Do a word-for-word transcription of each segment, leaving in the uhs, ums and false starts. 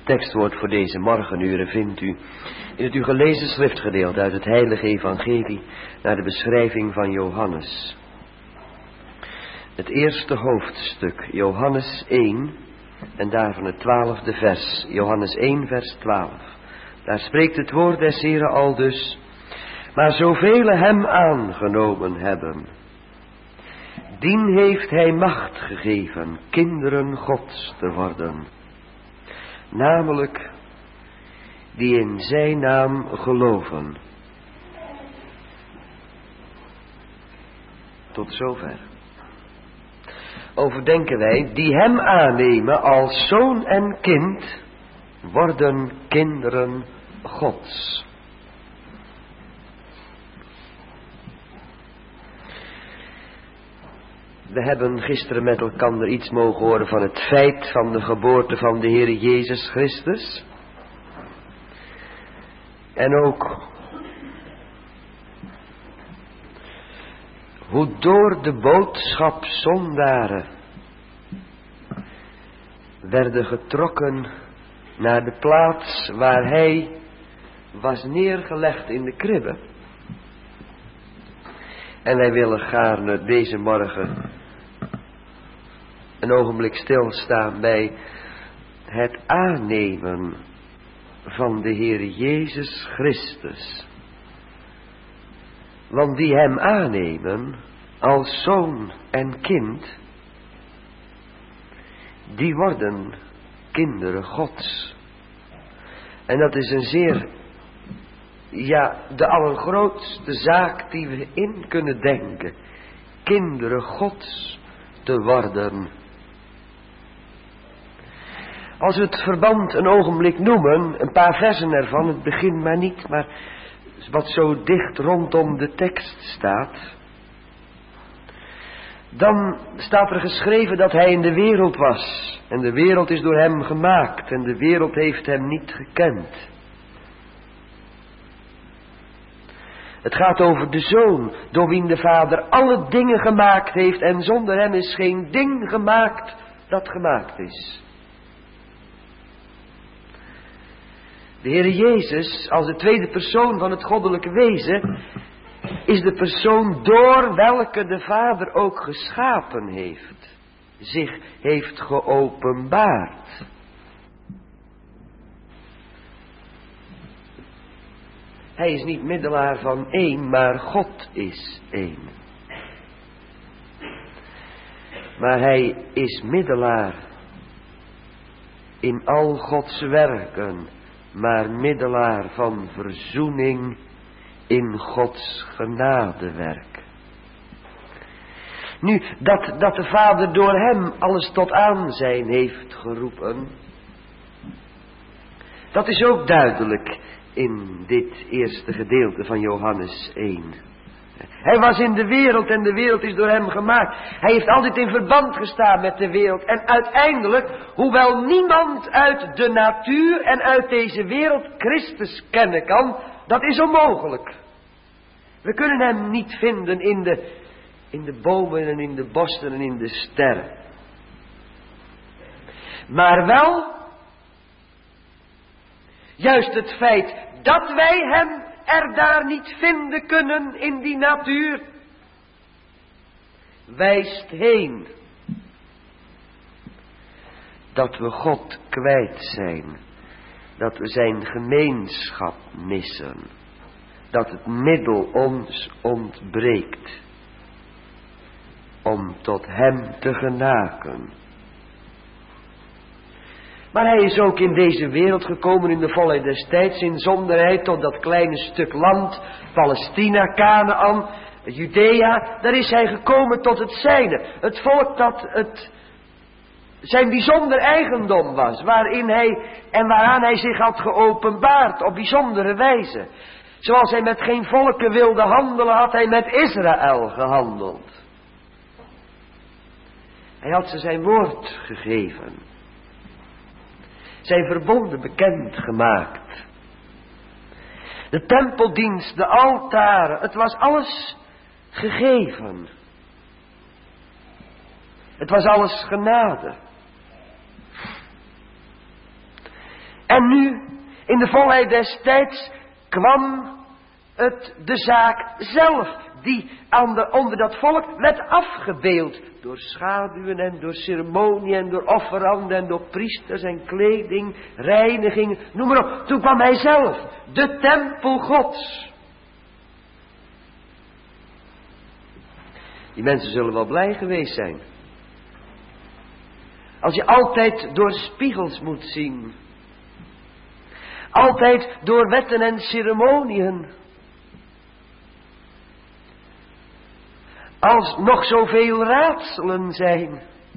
Het tekstwoord voor deze morgenuren vindt u in het u gelezen schriftgedeelte uit het heilige evangelie naar de beschrijving van Johannes. Het eerste hoofdstuk, Johannes één, en daarvan het twaalfde vers, Johannes één vers twaalf. Daar spreekt het woord des Heren aldus: maar zoveel hem aangenomen hebben, dien heeft hij macht gegeven kinderen Gods te worden, namelijk die in zijn naam geloven. Tot zover. Overdenken wij, die hem aannemen als zoon en kind, worden kinderen Gods. We hebben gisteren met elkaar iets mogen horen van het feit van de geboorte van de Heer Jezus Christus. En ook hoe door de boodschap zondaren werden getrokken naar de plaats waar hij was neergelegd in de kribbe. En wij willen gaarne deze morgen een ogenblik stilstaan bij het aannemen van de Heer Jezus Christus. Want die hem aannemen als zoon en kind, die worden kinderen Gods. En dat is een zeer, ja, de allergrootste zaak die we in kunnen denken. Kinderen Gods te worden. Als we het verband een ogenblik noemen, een paar versen ervan, het begin maar niet, maar wat zo dicht rondom de tekst staat, dan staat er geschreven dat hij in de wereld was. En de wereld is door hem gemaakt en de wereld heeft hem niet gekend. Het gaat over de Zoon, door wien de Vader alle dingen gemaakt heeft en zonder hem is geen ding gemaakt dat gemaakt is. De Heer Jezus, als de tweede persoon van het goddelijke wezen, is de persoon door welke de Vader ook geschapen heeft, zich heeft geopenbaard. Hij is niet middelaar van één, maar God is één. Maar hij is middelaar in al Gods werken, maar middelaar van verzoening in Gods genadewerk. Nu, dat, dat de Vader door hem alles tot aanzijn heeft geroepen, dat is ook duidelijk in dit eerste gedeelte van Johannes één. Hij was in de wereld en de wereld is door hem gemaakt. Hij heeft altijd in verband gestaan met de wereld. En uiteindelijk, hoewel niemand uit de natuur en uit deze wereld Christus kennen kan, dat is onmogelijk. We kunnen hem niet vinden in de, in de bomen en in de bossen en in de sterren. Maar wel, juist het feit dat wij hem er daar niet vinden kunnen in die natuur, wijst heen dat we God kwijt zijn, dat we zijn gemeenschap missen, dat het middel ons ontbreekt om tot hem te genaken. Maar hij is ook in deze wereld gekomen in de volheid des tijds, in zonderheid tot dat kleine stuk land, Palestina, Kanaan, Judea. Daar is hij gekomen tot het zijne. Het volk dat het zijn bijzonder eigendom was, waarin hij en waaraan hij zich had geopenbaard op bijzondere wijze. Zoals hij met geen volken wilde handelen, had hij met Israël gehandeld. Hij had ze zijn woord gegeven. Zijn verbonden bekend gemaakt. De tempeldienst, de altaren, het was alles gegeven. Het was alles genade. En nu, in de volheid des tijds, kwam het de zaak zelf, die aan de, onder dat volk werd afgebeeld. Door schaduwen en door ceremonie en door offeranden en door priesters en kleding, reiniging, noem maar op. Toen kwam hij zelf, de tempel Gods. Die mensen zullen wel blij geweest zijn. Als je altijd door spiegels moet zien. Altijd door wetten en ceremoniën. Als nog zoveel raadselen zijn.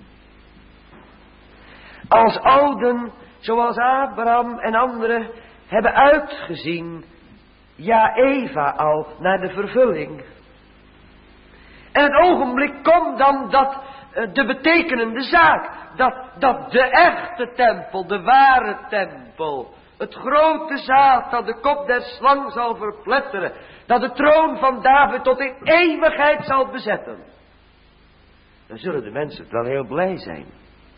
Als ouden, zoals Abraham en anderen, hebben uitgezien. Ja, Eva al, naar de vervulling. En het ogenblik komt dan dat uh, de betekenende zaak. Dat, dat de echte tempel, de ware tempel. Het grote zaad dat de kop der slang zal verpletteren. Dat de troon van David tot in eeuwigheid zal bezetten. Dan zullen de mensen wel heel blij zijn.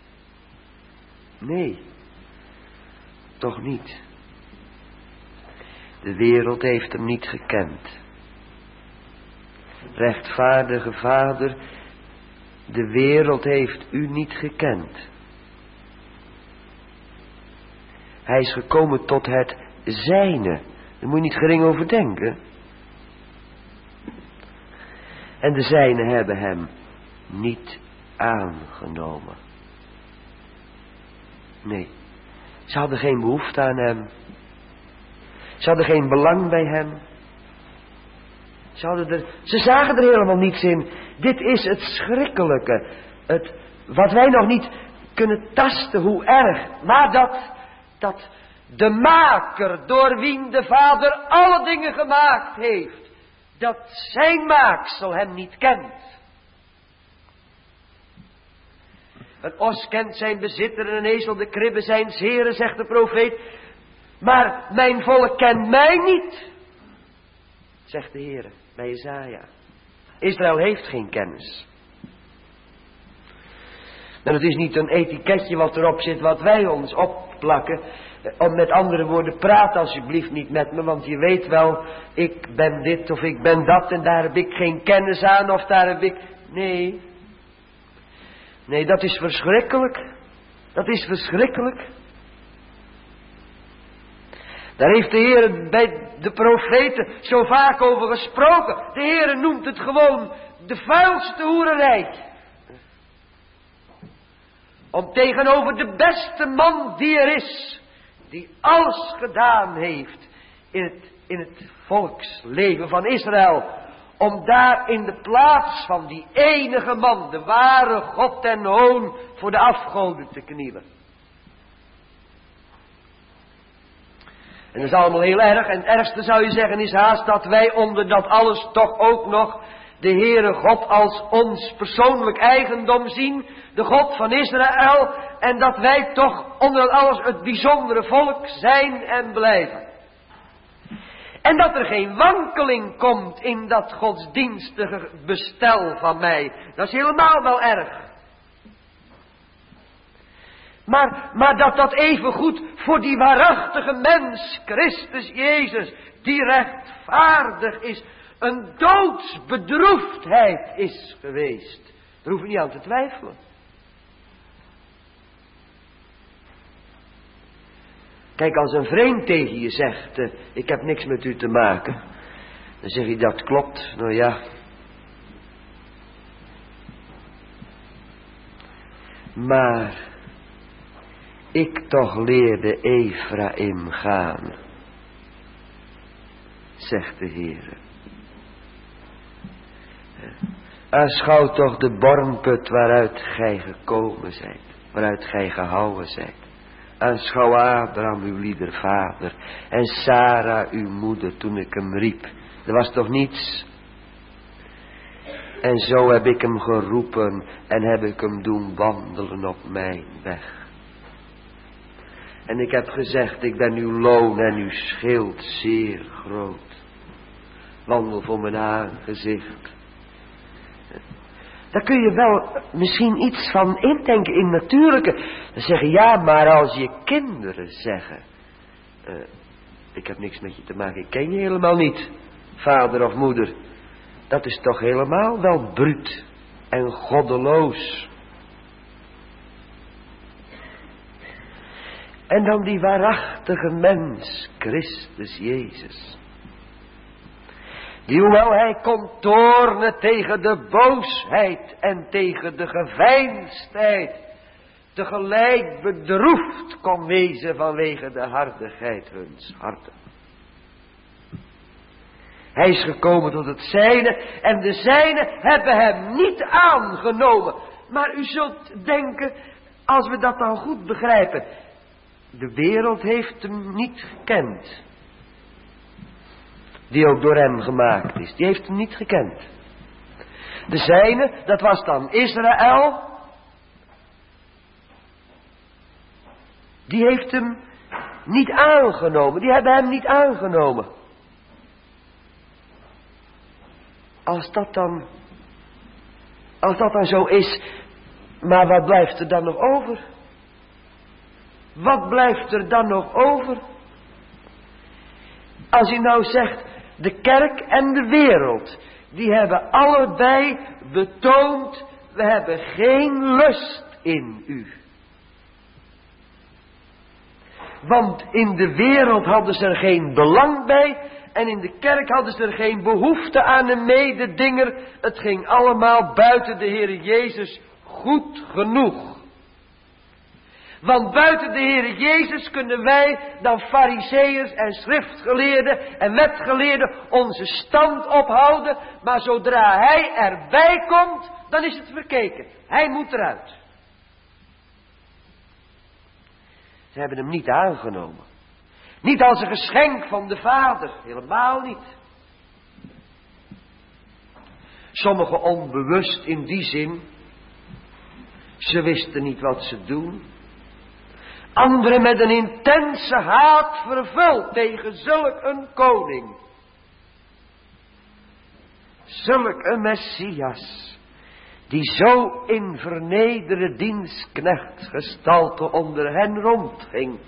Nee, toch niet. De wereld heeft hem niet gekend. Rechtvaardige Vader, de wereld heeft u niet gekend. Hij is gekomen tot het zijne. Daar moet je niet gering over denken. En de zijnen hebben hem niet aangenomen. Nee, ze hadden geen behoefte aan hem. Ze hadden geen belang bij hem. Ze, hadden er, ze zagen er helemaal niets in. Dit is het schrikkelijke. Het, wat wij nog niet kunnen tasten, hoe erg. Maar dat, dat de maker, door wien de Vader alle dingen gemaakt heeft, dat zijn maaksel hem niet kent. Een os kent zijn bezitter en een ezel de kribbe zijn zeren, zegt de profeet. Maar mijn volk kent mij niet, zegt de Heer bij Jesaja. Israël heeft geen kennis. En het is niet een etiketje wat erop zit wat wij ons opplakken. Om met andere woorden, praat alsjeblieft niet met me, want je weet wel, ik ben dit of ik ben dat en daar heb ik geen kennis aan of daar heb ik... Nee. Nee, dat is verschrikkelijk. Dat is verschrikkelijk. Daar heeft de Heer bij de profeten zo vaak over gesproken. De Heer noemt het gewoon de vuilste hoererij. Om tegenover de beste man die er is, die alles gedaan heeft in het, in het volksleven van Israël, om daar in de plaats van die enige man, de ware God en hoon, voor de afgoden te knielen. En dat is allemaal heel erg. En het ergste zou je zeggen is haast dat wij onder dat alles toch ook nog de Heere God als ons persoonlijk eigendom zien. De God van Israël. En dat wij toch onder dat alles het bijzondere volk zijn en blijven. En dat er geen wankeling komt in dat godsdienstige bestel van mij. Dat is helemaal wel erg. Maar, maar dat dat even goed voor die waarachtige mens, Christus Jezus, die rechtvaardig is, een doodsbedroefdheid is geweest. Daar hoef je niet aan te twijfelen. Kijk, als een vreemd tegen je zegt, uh, ik heb niks met u te maken, dan zeg je dat klopt, nou ja. Maar ik toch leerde Ephraim gaan, zegt de Heer. Aanschouw toch de bornput waaruit gij gekomen zijt, waaruit gij gehouden zijt. Aanschouw Abraham, uw lieder vader, en Sarah, uw moeder, toen ik hem riep. Er was toch niets? En zo heb ik hem geroepen en heb ik hem doen wandelen op mijn weg. En ik heb gezegd, ik ben uw loon en uw schild zeer groot. Wandel voor mijn aangezicht. Daar kun je wel misschien iets van indenken in natuurlijke. Dan zeggen, ja, maar als je kinderen zeggen Uh, ik heb niks met je te maken. Ik ken je helemaal niet, vader of moeder. Dat is toch helemaal wel bruut en goddeloos. En dan die waarachtige mens, Christus Jezus. Die hoewel hij kon toornen tegen de boosheid en tegen de geveinsdheid, tegelijk bedroefd kon wezen vanwege de hardigheid huns harten. Hij is gekomen tot het zijne en de zijne hebben hem niet aangenomen. Maar u zult denken, als we dat dan goed begrijpen, de wereld heeft hem niet gekend. Die ook door hem gemaakt is, die heeft hem niet gekend. De zijne, dat was dan Israël. Die heeft hem niet aangenomen. Die hebben hem niet aangenomen. Als dat dan, als dat dan zo is, maar wat blijft er dan nog over? Wat blijft er dan nog over? Als u nou zegt, de kerk en de wereld, die hebben allebei betoond, we hebben geen lust in u. Want in de wereld hadden ze er geen belang bij en in de kerk hadden ze er geen behoefte aan een mededinger. Het ging allemaal buiten de Heer Jezus goed genoeg. Want buiten de Heer Jezus kunnen wij dan farizeeërs en schriftgeleerden en wetgeleerden onze stand ophouden. Maar zodra hij erbij komt, dan is het verkeken. Hij moet eruit. Ze hebben hem niet aangenomen. Niet als een geschenk van de Vader. Helemaal niet. Sommigen onbewust in die zin. Ze wisten niet wat ze doen. Anderen met een intense haat vervuld tegen zulk een koning. Zulk een Messias. Die zo in vernederde dienstknechtsgestalte onder hen rondging.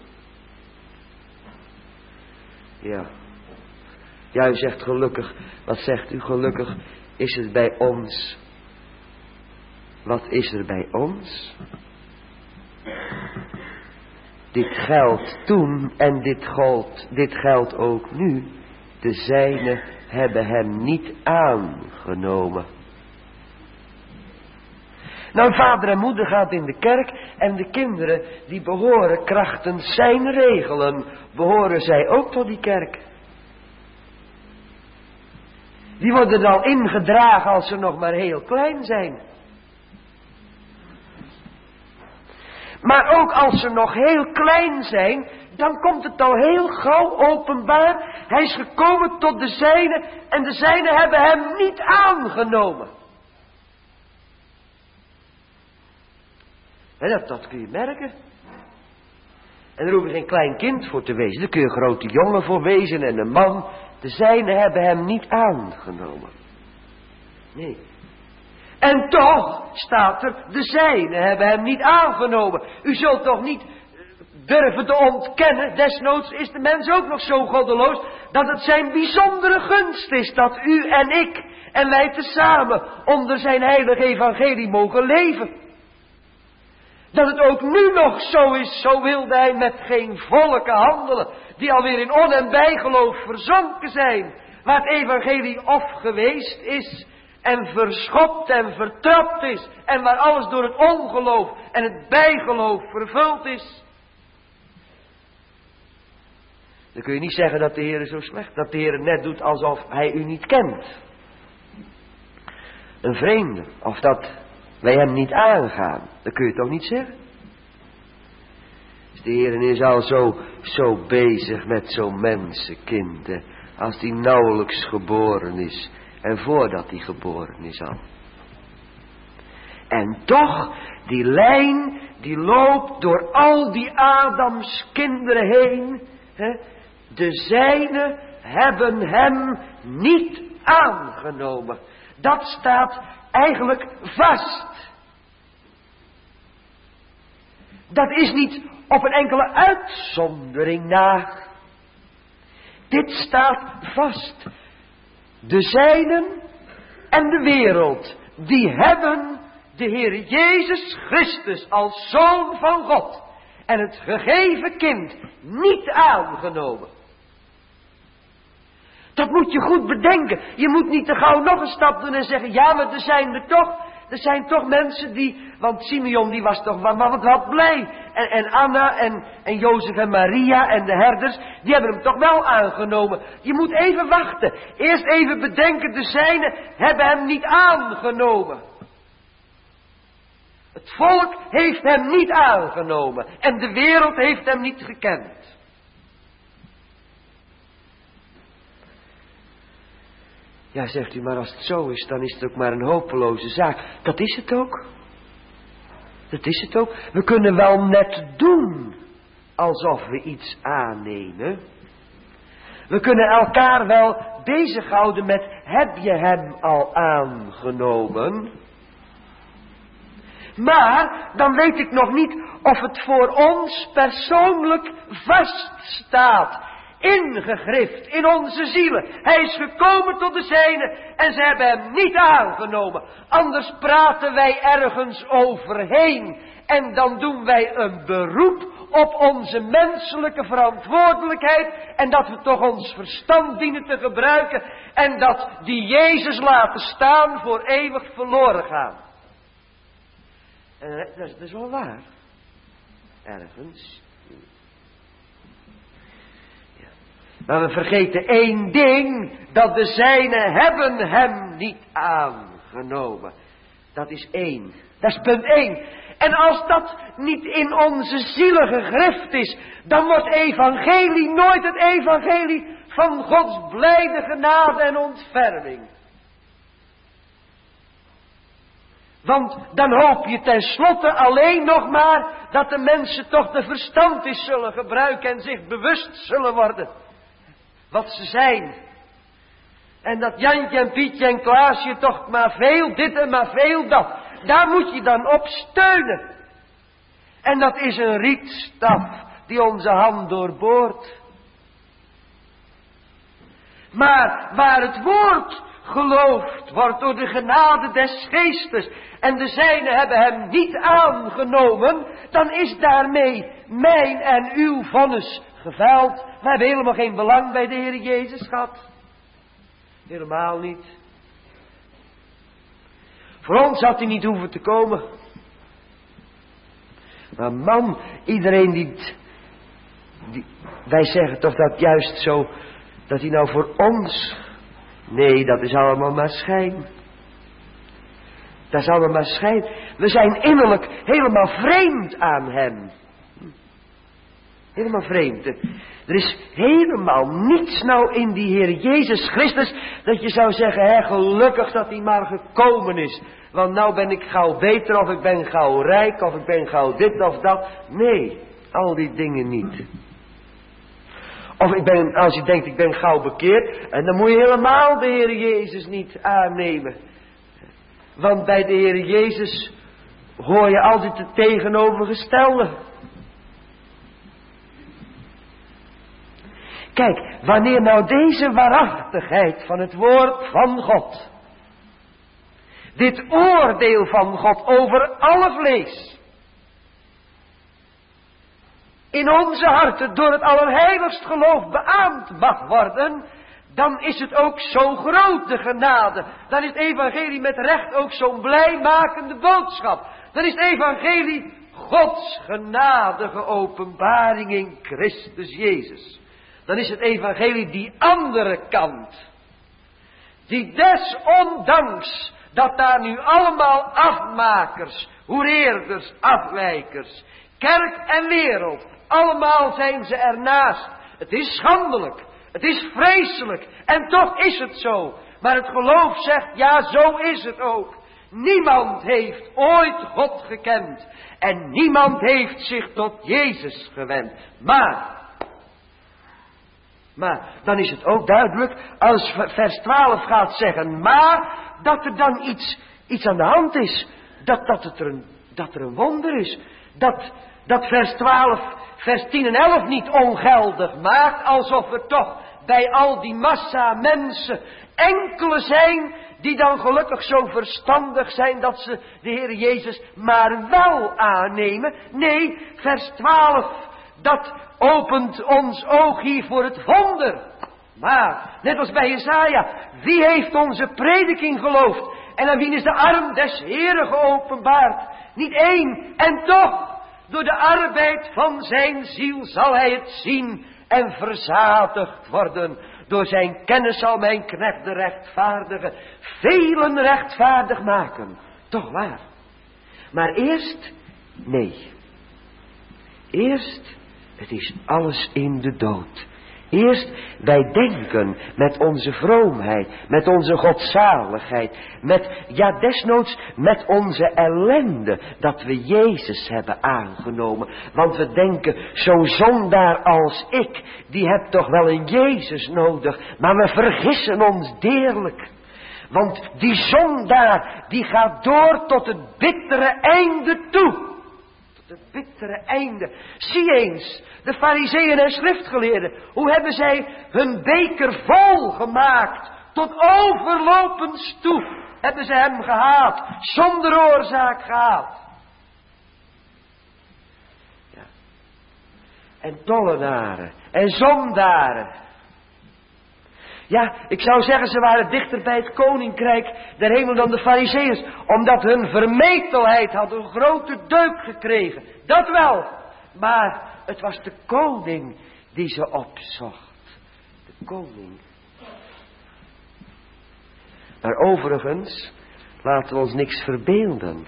Ja. Ja, u zegt gelukkig. Wat zegt u gelukkig? Is het bij ons? Wat is er bij ons? Dit geldt toen en dit geldt, dit geldt ook nu. De zijnen hebben hem niet aangenomen. Nou, vader en moeder gaat in de kerk en de kinderen die behoren krachtens zijn regelen, behoren zij ook tot die kerk. Die worden al ingedragen als ze nog maar heel klein zijn. Maar ook als ze nog heel klein zijn, dan komt het al heel gauw openbaar. Hij is gekomen tot de zijnen en de zijnen hebben hem niet aangenomen. En dat, dat kun je merken. En daar hoef je geen klein kind voor te wezen. Daar kun je een grote jongen voor wezen en een man. De zijnen hebben hem niet aangenomen. Nee. En toch staat er, de zijnen hebben hem niet aangenomen. U zult toch niet durven te ontkennen, desnoods is de mens ook nog zo goddeloos, dat het zijn bijzondere gunst is dat u en ik en wij tezamen onder zijn heilige evangelie mogen leven. Dat het ook nu nog zo is, zo wilde hij met geen volken handelen, die alweer in on- en bijgeloof verzonken zijn, waar het evangelie of geweest is en verschopt en vertrapt is, en waar alles door het ongeloof en het bijgeloof vervuld is. Dan kun je niet zeggen dat de Heer zo slecht, dat de Heer net doet alsof hij u niet kent. Een vreemde, of dat wij hem niet aangaan, dat kun je toch niet zeggen. Dus de Heer is al zo, zo bezig met zo'n mensenkind, als die nauwelijks geboren is en voordat hij geboren is al. En toch, die lijn, die loopt door al die Adams kinderen heen. Hè? De zijnen hebben hem niet aangenomen. Dat staat eigenlijk vast. Dat is niet op een enkele uitzondering na. Dit staat vast. De zijnen en de wereld, die hebben de Heer Jezus Christus als Zoon van God en het gegeven kind niet aangenomen. Dat moet je goed bedenken. Je moet niet te gauw nog een stap doen en zeggen, ja, maar er zijn er toch, er zijn toch mensen die, want Simeon die was toch wat, wat, wat blij. En, en Anna en, en Jozef en Maria en de herders, die hebben hem toch wel aangenomen. Je moet even wachten. Eerst even bedenken, de zijnen hebben hem niet aangenomen. Het volk heeft hem niet aangenomen. En de wereld heeft hem niet gekend. Ja, zegt u, maar als het zo is, dan is het ook maar een hopeloze zaak. Dat is het ook. Dat is het ook. We kunnen wel net doen alsof we iets aannemen. We kunnen elkaar wel bezighouden met, heb je hem al aangenomen? Maar dan weet ik nog niet of het voor ons persoonlijk vaststaat. Ingegrift in onze zielen. Hij is gekomen tot de zijnen en ze hebben hem niet aangenomen. Anders praten wij ergens overheen. En dan doen wij een beroep op onze menselijke verantwoordelijkheid. En dat we toch ons verstand dienen te gebruiken. En dat die Jezus laten staan voor eeuwig verloren gaan. En dat is, dat is wel waar. Ergens. Maar we vergeten één ding, dat de zijnen hebben hem niet aangenomen. Dat is één. Dat is punt één. En als dat niet in onze zielen gegrift is, dan wordt evangelie nooit het evangelie van Gods blijde genade en ontferming. Want dan hoop je tenslotte alleen nog maar dat de mensen toch de verstand is zullen gebruiken en zich bewust zullen worden wat ze zijn. En dat Jantje en Pietje en Klaasje toch maar veel dit en maar veel dat. Daar moet je dan op steunen. En dat is een rietstaf die onze hand doorboort. Maar waar het woord geloofd wordt door de genade des geestes en de zijnen hebben hem niet aangenomen, dan is daarmee mijn en uw vonnis geveld. We hebben helemaal geen belang bij de Heer Jezus gehad. Helemaal niet. Voor ons had hij niet hoeven te komen. Maar man, iedereen die, die wij zeggen toch dat juist zo, dat hij nou voor ons, nee, dat is allemaal maar schijn. Dat is allemaal maar schijn. We zijn innerlijk helemaal vreemd aan hem. Helemaal vreemd. Er is helemaal niets nou in die Heer Jezus Christus dat je zou zeggen, hè, gelukkig dat hij maar gekomen is. Want nou ben ik gauw beter of ik ben gauw rijk of ik ben gauw dit of dat. Nee, al die dingen niet. Of ik ben, als je denkt ik ben gauw bekeerd, en dan moet je helemaal de Heer Jezus niet aannemen. Want bij de Heer Jezus hoor je altijd het tegenovergestelde. Kijk, wanneer nou deze waarachtigheid van het woord van God, dit oordeel van God over alle vlees, in onze harten door het allerheiligst geloof beaamd mag worden, dan is het ook zo groot de genade. Dan is het evangelie met recht ook zo'n blijmakende boodschap. Dan is het evangelie Gods genadige openbaring in Christus Jezus. Dan is het evangelie die andere kant. Die desondanks dat daar nu allemaal afmakers, hoereerders, afwijkers, kerk en wereld, allemaal zijn ze ernaast. Het is schandelijk, het is vreselijk en toch is het zo. Maar het geloof zegt, ja, zo is het ook. Niemand heeft ooit God gekend en niemand heeft zich tot Jezus gewend. Maar... Maar dan is het ook duidelijk, als vers twaalf gaat zeggen, maar dat er dan iets, iets aan de hand is. Dat, dat, het er een, dat er een wonder is. Dat, dat vers twaalf, vers tien en elf niet ongeldig maakt, alsof er toch bij al die massa mensen enkele zijn die dan gelukkig zo verstandig zijn dat ze de Heer Jezus maar wel aannemen. Nee, vers twaalf, dat opent ons oog hier voor het wonder. Maar, net als bij Jesaja, wie heeft onze prediking geloofd? En aan wie is de arm des Heeren geopenbaard? Niet één, en toch, door de arbeid van zijn ziel zal hij het zien en verzadigd worden. Door zijn kennis zal mijn knecht de rechtvaardige velen rechtvaardig maken. Toch waar. Maar eerst, nee. Eerst, het is alles in de dood. Eerst, wij denken met onze vroomheid, met onze godzaligheid, met, ja desnoods, met onze ellende, dat we Jezus hebben aangenomen. Want we denken, zo'n zondaar als ik, die heb toch wel een Jezus nodig. Maar we vergissen ons deerlijk. Want die zondaar, die gaat door tot het bittere einde toe. Het bittere einde. Zie eens, de farizeeën en schriftgeleerden. Hoe hebben zij hun beker vol gemaakt. Tot overlopens toe. Hebben ze hem gehaat. Zonder oorzaak gehaat. Ja. En tollenaren. En zondaren. Ja, ik zou zeggen, ze waren dichter bij het koninkrijk der hemel dan de farizeeërs. Omdat hun vermetelheid had een grote deuk gekregen. Dat wel. Maar het was de koning die ze opzocht. De koning. Maar overigens, laten we ons niks verbeelden.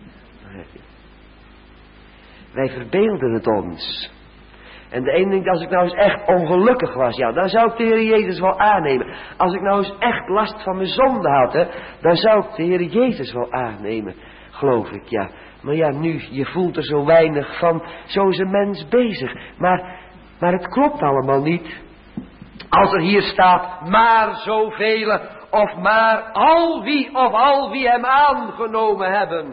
Wij verbeelden het ons. En de ene denkt, als ik nou eens echt ongelukkig was, ja, dan zou ik de Heer Jezus wel aannemen. Als ik nou eens echt last van mijn zonde had, hè, dan zou ik de Heer Jezus wel aannemen. Geloof ik, ja. Maar ja, nu, je voelt er zo weinig van, zo is een mens bezig. Maar, maar het klopt allemaal niet. Als er hier staat, maar zoveel, of maar al wie, of al wie hem aangenomen hebben.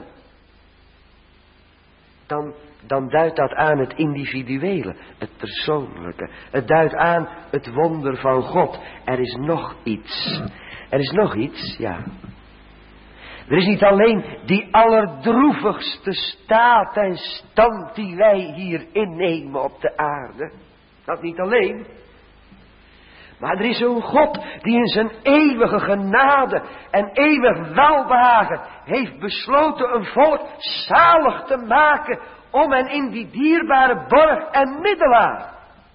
Dan... Dan duidt dat aan het individuele, het persoonlijke. Het duidt aan het wonder van God. Er is nog iets. Er is nog iets, ja. Er is niet alleen die allerdroevigste staat en stand die wij hier innemen op de aarde. Dat niet alleen. Maar er is een God die in zijn eeuwige genade en eeuwig welbehagen heeft besloten een volk zalig te maken om hen in die dierbare borg en middelaar.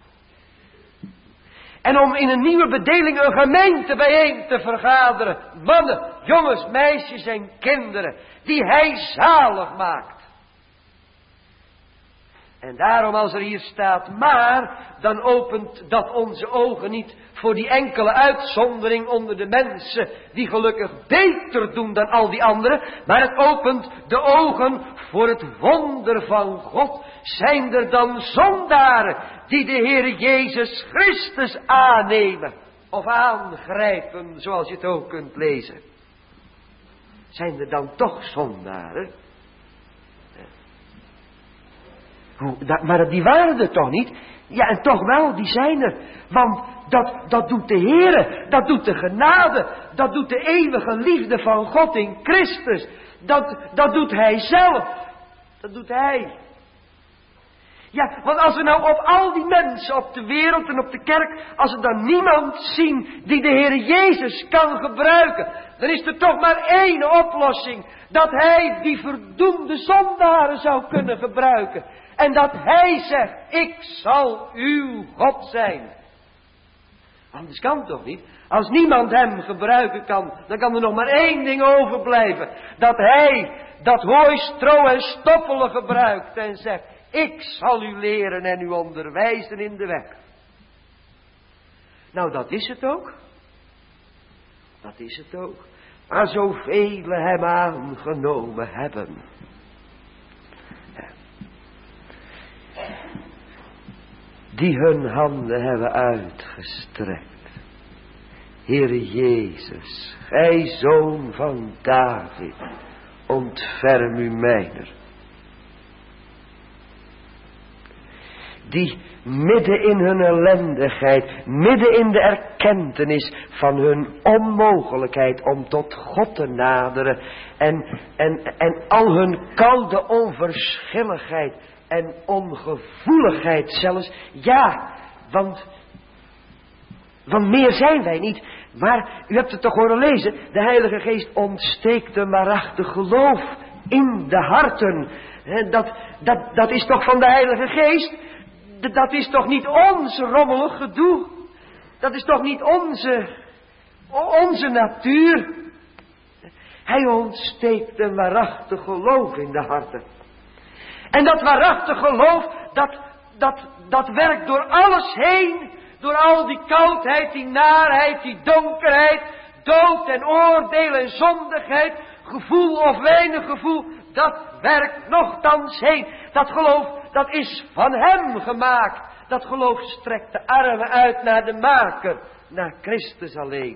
En om in een nieuwe bedeling een gemeente bijeen te vergaderen. Mannen, jongens, meisjes en kinderen. Die hij zalig maakt. En daarom als er hier staat maar, dan opent dat onze ogen niet voor die enkele uitzondering onder de mensen die gelukkig beter doen dan al die anderen. Maar het opent de ogen voor het wonder van God. Zijn er dan zondaren die de Heer Jezus Christus aannemen of aangrijpen, zoals je het ook kunt lezen? Zijn er dan toch zondaren? Maar die waren er toch niet? Ja, en toch wel, die zijn er. Want dat, dat doet de Heere, dat doet de genade, dat doet de eeuwige liefde van God in Christus. Dat, dat doet Hij zelf. Dat doet Hij. Ja, want als we nou op al die mensen op de wereld en op de kerk, als we dan niemand zien die de Heer Jezus kan gebruiken, dan is er toch maar één oplossing. Dat Hij die verdoemde zondaren zou kunnen gebruiken. En dat Hij zegt, ik zal uw God zijn. Anders kan het toch niet? Als niemand Hem gebruiken kan, dan kan er nog maar één ding overblijven. Dat Hij dat hooi, stro en stoppelen gebruikt en zegt, ik zal u leren en u onderwijzen in de weg. Nou, dat is het ook. Dat is het ook. Maar zoveel Hem aangenomen hebben. Die hun handen hebben uitgestrekt. Heere Jezus, Gij Zoon van David, ontferm u mijner. die midden in hun ellendigheid, midden in de erkentenis van hun onmogelijkheid om tot God te naderen en, en, en al hun koude onverschilligheid en ongevoeligheid zelfs, ja, want, want meer zijn wij niet. Maar u hebt het toch horen lezen, de Heilige Geest ontsteekt een waarachtig geloof in de harten. Dat, dat, dat is toch van de Heilige Geest? Dat is toch niet ons rommelig gedoe? Dat is toch niet onze, onze natuur? Hij ontsteekt een waarachtig geloof in de harten. En dat waarachtig geloof, dat, dat, dat werkt door alles heen. Door al die koudheid, die naarheid, die donkerheid, dood en oordeel en zondigheid, gevoel of weinig gevoel, dat werkt nochtans heen. Dat geloof, dat is van hem gemaakt. Dat geloof strekt de armen uit naar de maker, naar Christus alleen.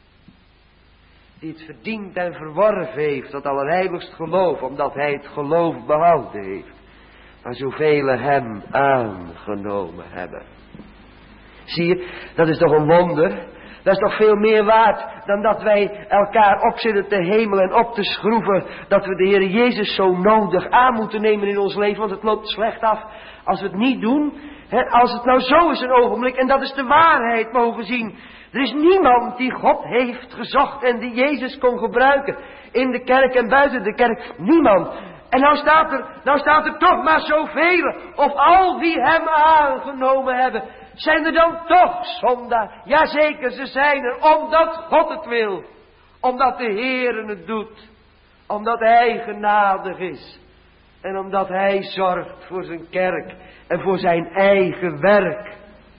Die het verdiend en verworven heeft tot allerheiligst geloof, omdat hij het geloof behouden heeft. Maar zoveel hem aangenomen hebben. Zie je, dat is toch een wonder. Dat is toch veel meer waard dan dat wij elkaar op zitten te hemelen en op te schroeven. Dat we de Heer Jezus zo nodig aan moeten nemen in ons leven. Want het loopt slecht af als we het niet doen. He, als het nou zo is een ogenblik. En dat is de waarheid mogen zien. Er is niemand die God heeft gezocht en die Jezus kon gebruiken. In de kerk en buiten de kerk. Niemand. En nou staat er, nou staat er toch maar zoveel. Of al die hem aangenomen hebben. Zijn er dan toch zondaar? Jazeker, ze zijn er, omdat God het wil. Omdat de Heere het doet. Omdat Hij genadig is. En omdat Hij zorgt voor zijn kerk en voor zijn eigen werk.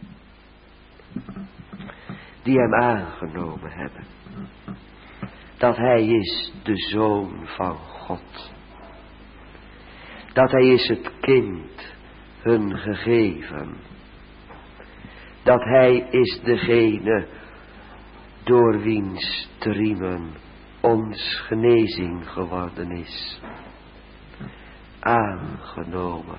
Die hem aangenomen hebben. Dat Hij is de Zoon van God. Dat Hij is het kind hun gegeven. Dat Hij is degene door wiens striemen ons genezing geworden is. Aangenomen.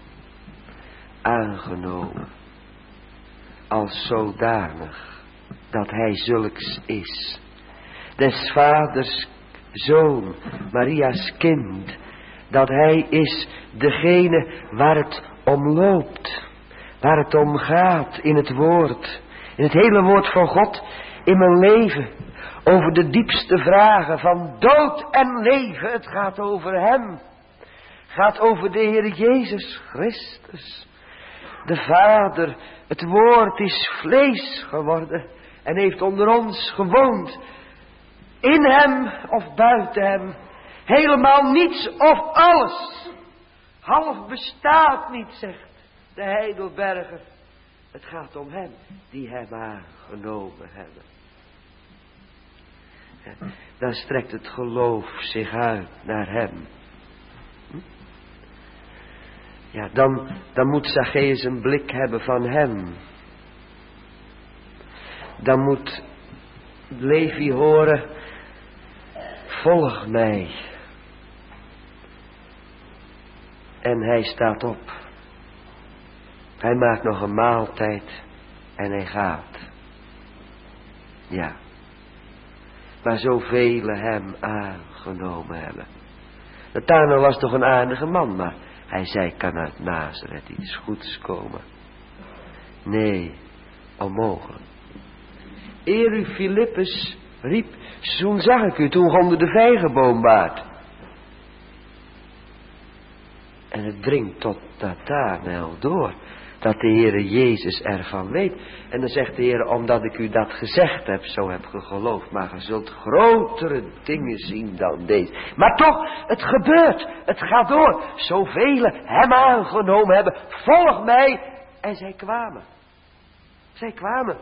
Aangenomen. Als zodanig dat Hij zulks is. Des vaders zoon, Maria's kind. Dat Hij is degene waar het om loopt. Waar het om gaat in het woord. In het hele woord van God. In mijn leven. Over de diepste vragen van dood en leven. Het gaat over Hem. Het gaat over de Heer Jezus Christus. De Vader. Het woord is vlees geworden. En heeft onder ons gewoond. In Hem of buiten Hem. Helemaal niets of alles. Half bestaat niet, zegt de Heidelberger. Het gaat om hem die hem aangenomen hebben. Dan strekt het geloof zich uit naar hem. Ja, dan, dan moet Zacchaeus een blik hebben van hem. Dan moet Levi horen, volg mij. En hij staat op. Hij maakt nog een maaltijd en hij gaat. Ja. Maar zoveel hem aangenomen hebben. Nathanael was toch een aardige man, maar hij zei, kan uit Nazareth iets goeds komen? Nee, onmogelijk. Eer u Filippus riep, toen zag ik u, toen onder de vijgenboom waart. En het dringt tot Nathanael door. Dat de Heere Jezus ervan weet. En dan zegt de Heer, omdat ik u dat gezegd heb, zo heb ge geloofd. Maar je zult grotere dingen zien dan deze. Maar toch, het gebeurt. Het gaat door. Zoveel hem aangenomen hebben. Volg mij. En zij kwamen. Zij kwamen.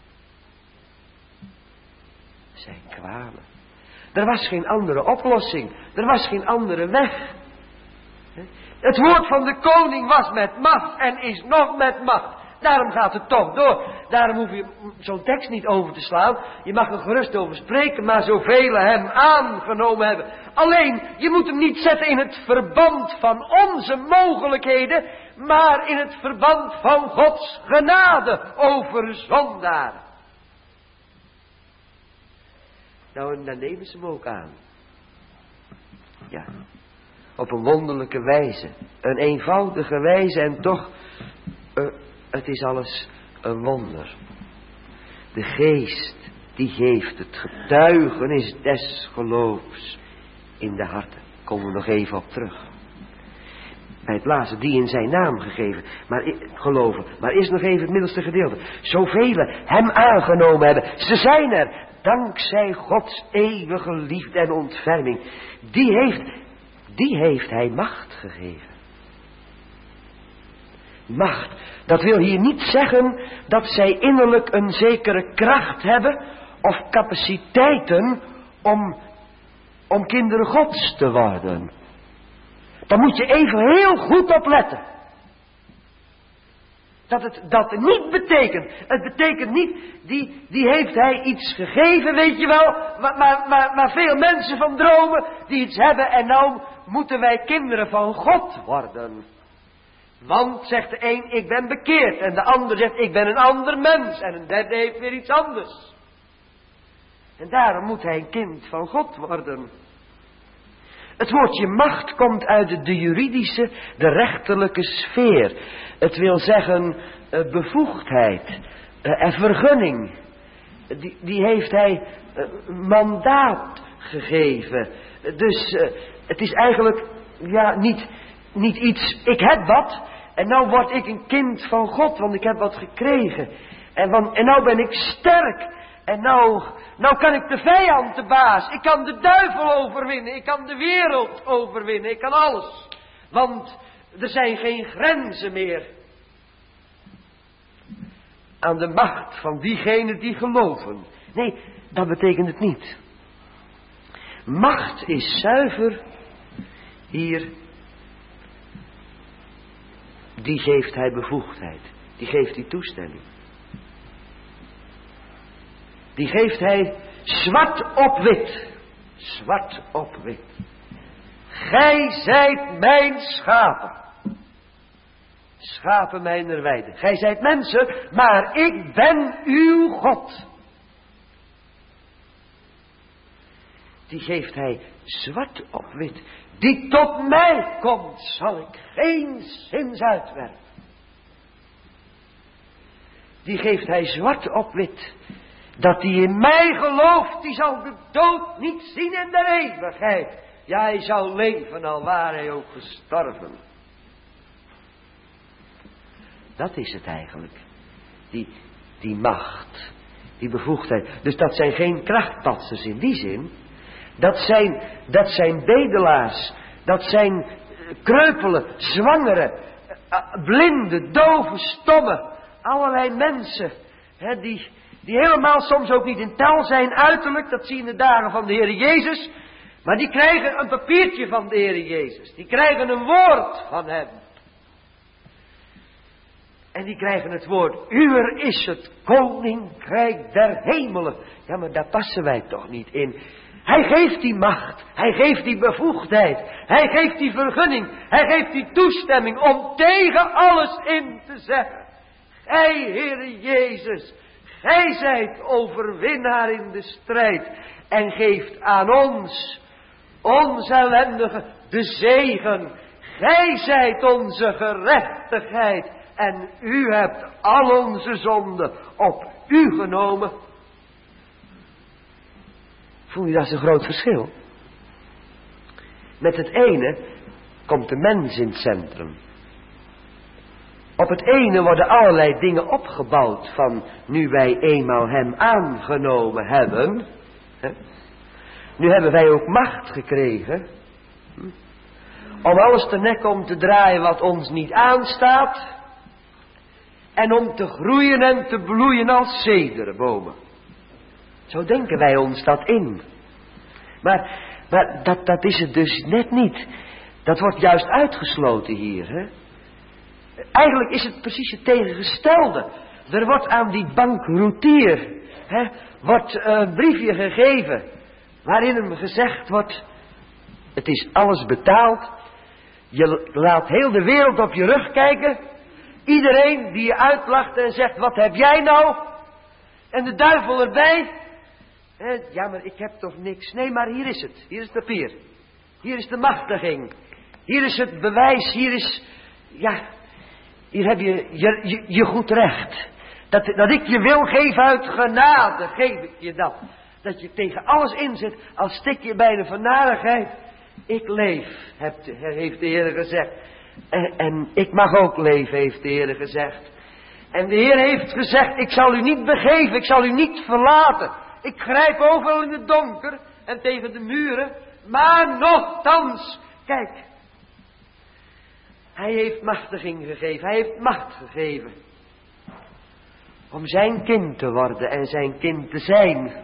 Zij kwamen. Er was geen andere oplossing. Er was geen andere weg. Het woord van de koning was met macht en is nog met macht. Daarom gaat het toch door. Daarom hoef je zo'n tekst niet over te slaan. Je mag er gerust over spreken, maar zoveel hem aangenomen hebben. Alleen, je moet hem niet zetten in het verband van onze mogelijkheden, maar in het verband van Gods genade over zondaren. Nou, en dan nemen ze hem ook aan. Ja, op een wonderlijke wijze. Een eenvoudige wijze en toch, uh, het is alles een wonder. De geest, die geeft het getuigenis des geloofs in de harten. Komen we nog even op terug. Bij het laatste, die in zijn naam gegeven, maar geloven. Maar eerst nog even het middelste gedeelte. Zoveel hem aangenomen hebben, ze zijn er. Dankzij Gods eeuwige liefde en ontferming. Die heeft, die heeft hij macht gegeven. Macht, dat wil hier niet zeggen dat zij innerlijk een zekere kracht hebben of capaciteiten om, om kinderen Gods te worden. Daar moet je even heel goed op letten. Dat het dat niet betekent. Het betekent niet, die, die heeft hij iets gegeven, weet je wel. Maar, maar, maar, maar veel mensen van dromen die iets hebben en nou moeten wij kinderen van God worden. Want, zegt de een, ik ben bekeerd. En de ander zegt, ik ben een ander mens. En een derde heeft weer iets anders. En daarom moet hij een kind van God worden. Het woordje macht komt uit de juridische, de rechterlijke sfeer. Het wil zeggen uh, bevoegdheid uh, en vergunning. Die, die heeft hij uh, mandaat gegeven. Uh, dus uh, het is eigenlijk ja, niet, niet iets, ik heb wat en nou word ik een kind van God, want ik heb wat gekregen. En, want, en nou ben ik sterk. En nou, nou kan ik de vijand de baas. Ik kan de duivel overwinnen. Ik kan de wereld overwinnen. Ik kan alles. Want er zijn geen grenzen meer aan de macht van diegenen die geloven. Nee, dat betekent het niet. Macht is zuiver hier. Die geeft hij bevoegdheid. Die geeft hij toestemming. Die geeft hij zwart op wit. Zwart op wit. Gij zijt mijn schapen. Schapen mijner weide. Gij zijt mensen, maar ik ben uw God. Die geeft hij zwart op wit. Die tot mij komt, zal ik geen zins uitwerpen. Die geeft hij zwart op wit. Dat die in mij gelooft, die zal de dood niet zien in de eeuwigheid. Ja, hij zal leven, al waar hij ook gestorven. Dat is het eigenlijk. Die, die macht, die bevoegdheid. Dus dat zijn geen krachtpatsers in die zin. Dat zijn, dat zijn bedelaars. Dat zijn kreupelen, zwangeren, blinde, dove, stomme. Allerlei mensen, hè, die... Die helemaal soms ook niet in tel zijn uiterlijk. Dat zie je in de dagen van de Heer Jezus. Maar die krijgen een papiertje van de Heer Jezus. Die krijgen een woord van hem. En die krijgen het woord. Uwer is het koninkrijk der hemelen. Ja, maar daar passen wij toch niet in. Hij geeft die macht. Hij geeft die bevoegdheid. Hij geeft die vergunning. Hij geeft die toestemming om tegen alles in te zeggen. Gij, Heer Jezus. Gij zijt overwinnaar in de strijd en geeft aan ons, onze ellendigen, de zegen. Gij zijt onze gerechtigheid en u hebt al onze zonden op u genomen. Voel je dat is een groot verschil? Met het ene komt de mens in het centrum. Op het ene worden allerlei dingen opgebouwd van nu wij eenmaal hem aangenomen hebben. Hè? Nu hebben wij ook macht gekregen. Hm? Om alles te nek om te draaien wat ons niet aanstaat. En om te groeien en te bloeien als cederbomen. Zo denken wij ons dat in. Maar, maar dat, dat is het dus net niet. Dat wordt juist uitgesloten hier. Hè? Eigenlijk is het precies het tegengestelde. Er wordt aan die bankroetier, hè, wordt een briefje gegeven, waarin hem gezegd wordt, het is alles betaald. Je laat heel de wereld op je rug kijken. Iedereen die je uitlacht en zegt, wat heb jij nou? En de duivel erbij. Eh, ja, maar ik heb toch niks. Nee, maar hier is het. Hier is het papier. Hier is de machtiging. Hier is het bewijs. Hier is, ja, hier heb je je, je, je goed recht. Dat, dat ik je wil geven uit genade, geef ik je dat. Dat je tegen alles inzet, als stik je bij de vernarigheid. Ik leef, heeft de Heer gezegd. En, en ik mag ook leven, heeft de Heer gezegd. En de Heer heeft gezegd, ik zal u niet begeven, ik zal u niet verlaten. Ik grijp overal in het donker en tegen de muren. Maar nochtans, kijk. Hij heeft machtiging gegeven, hij heeft macht gegeven. Om zijn kind te worden en zijn kind te zijn.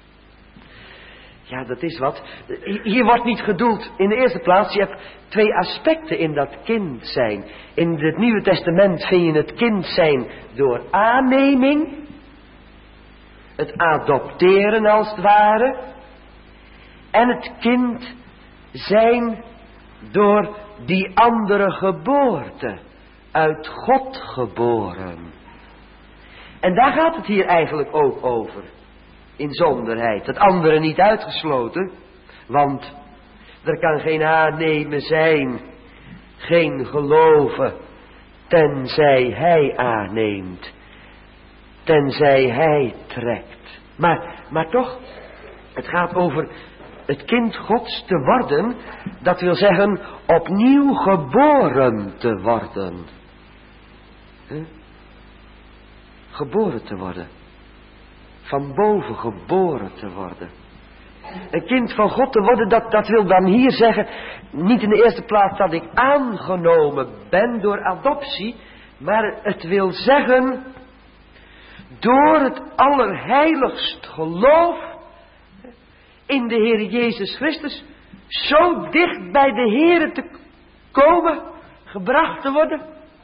Ja, dat is wat. Hier wordt niet gedoeld. In de eerste plaats, je hebt twee aspecten in dat kind zijn. In het Nieuwe Testament vind je het kind zijn door aanneming. Het adopteren als het ware. En het kind zijn door die andere geboorte. Uit God geboren. En daar gaat het hier eigenlijk ook over. Inzonderheid. Het andere niet uitgesloten. Want er kan geen aannemen zijn. Geen geloven. Tenzij hij aanneemt. Tenzij hij trekt. Maar, maar toch. Het gaat over het kind Gods te worden. Dat wil zeggen opnieuw geboren te worden. Huh? Geboren te worden. Van boven geboren te worden. Een kind van God te worden, dat, dat wil dan hier zeggen, niet in de eerste plaats dat ik aangenomen ben door adoptie, maar het wil zeggen, door het allerheiligst geloof in de Heer Jezus Christus, zo dicht bij de Heer te komen, gebracht te worden.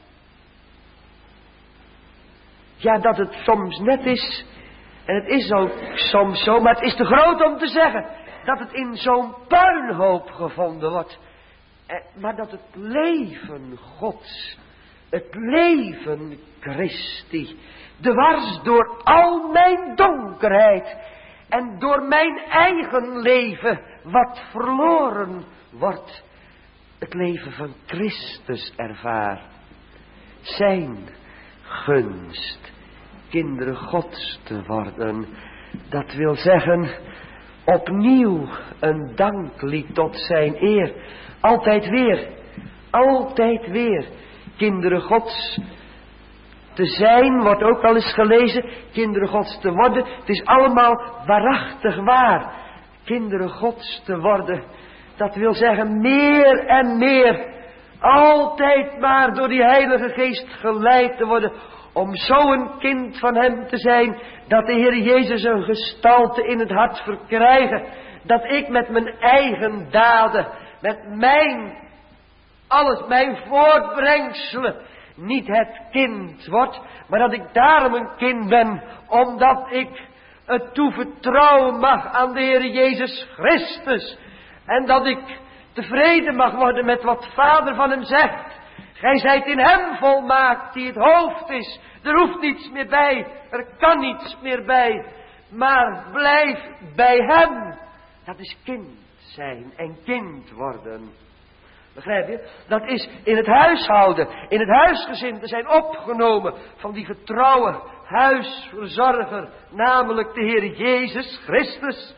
Ja, dat het soms net is. En het is ook soms zo, maar het is te groot om te zeggen dat het in zo'n puinhoop gevonden wordt. Maar dat het leven Gods, het leven Christi, dwars door al mijn donkerheid en door mijn eigen leven wat verloren wordt, het leven van Christus ervaar. Zijn gunst. Kinderen Gods te worden. Dat wil zeggen, opnieuw een danklied tot zijn eer. Altijd weer, altijd weer. Kinderen Gods te zijn, wordt ook al eens gelezen. Kinderen Gods te worden, het is allemaal waarachtig waar. Kinderen Gods te worden, dat wil zeggen meer en meer. Altijd maar door die Heilige Geest geleid te worden. Om zo'n kind van hem te zijn, dat de Heer Jezus een gestalte in het hart verkrijgen. Dat ik met mijn eigen daden, met mijn, alles, mijn voortbrengselen, niet het kind word. Maar dat ik daarom een kind ben, omdat ik het toevertrouwen mag aan de Heer Jezus Christus. En dat ik tevreden mag worden met wat Vader van hem zegt. Gij zijt in hem volmaakt die het hoofd is. Er hoeft niets meer bij. Er kan niets meer bij. Maar blijf bij hem. Dat is kind zijn en kind worden. Begrijp je? Dat is in het huishouden, in het huisgezin te zijn opgenomen van die getrouwe huisverzorger, namelijk de Heer Jezus Christus.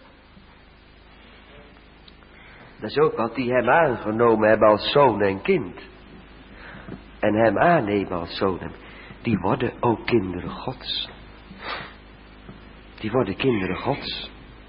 Dat is ook wat die hem aangenomen hebben als zoon en kind. En hem aannemen als zoon. Die worden ook kinderen Gods. Die worden kinderen Gods.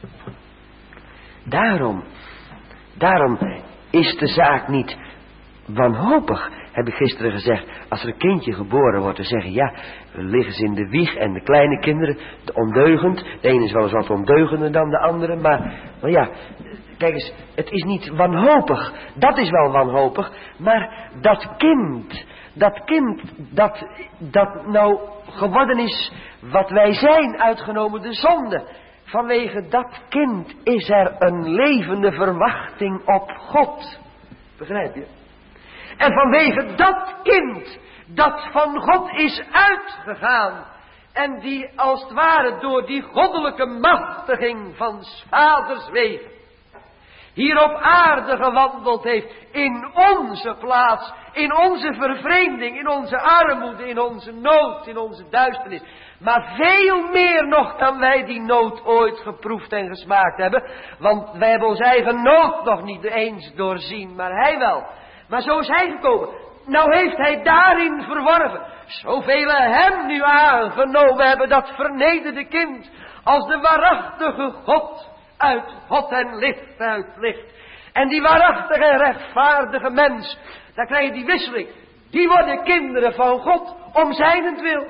Daarom, daarom is de zaak niet wanhopig, heb ik gisteren gezegd. Als er een kindje geboren wordt, dan zeggen ja, liggen ze in de wieg en de kleine kinderen, de ondeugend. De ene is wel eens wat ondeugender dan de andere, maar, maar ja, Kijk eens, het is niet wanhopig. Dat is wel wanhopig. Maar dat kind, dat kind dat, dat nou geworden is wat wij zijn, uitgenomen de zonde. Vanwege dat kind is er een levende verwachting op God. Begrijp je? En vanwege dat kind dat van God is uitgegaan. En die als het ware door die goddelijke machtiging van 's vaders wegen hier op aarde gewandeld heeft, in onze plaats, in onze vervreemding, in onze armoede, in onze nood, in onze duisternis. Maar veel meer nog dan wij die nood ooit geproefd en gesmaakt hebben. Want wij hebben onze eigen nood nog niet eens doorzien, maar hij wel. Maar zo is hij gekomen. Nou heeft hij daarin verworven. Zoveel hem nu aangenomen hebben, dat vernederde kind, als de waarachtige God uit God en licht uit licht. En die waarachtige en rechtvaardige mens, daar krijg je die wisseling. Die worden kinderen van God om zijnentwil.